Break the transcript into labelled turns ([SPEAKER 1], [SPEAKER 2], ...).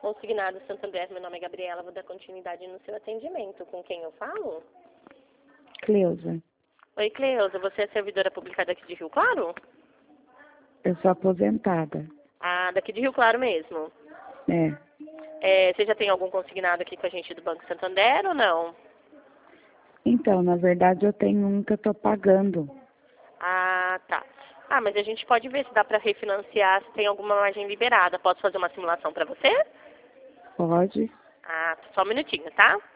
[SPEAKER 1] Consignado Santander, meu nome é Gabriela, vou dar continuidade no seu atendimento. Com quem eu falo?
[SPEAKER 2] Cleusa,
[SPEAKER 1] Oi, Cleusa, você é servidora pública daqui de Rio Claro?
[SPEAKER 2] eu sou aposentada.
[SPEAKER 1] Ah, daqui de Rio Claro mesmo. Você já tem algum consignado aqui com a gente do Banco Santander ou não?
[SPEAKER 2] Então, na verdade, eu tenho um que eu estou pagando.
[SPEAKER 1] Ah, tá. Ah, mas a gente pode ver se dá para refinanciar, se tem alguma margem liberada. Posso fazer uma simulação para você?
[SPEAKER 2] Pode?
[SPEAKER 1] Ah, só um minutinho, tá?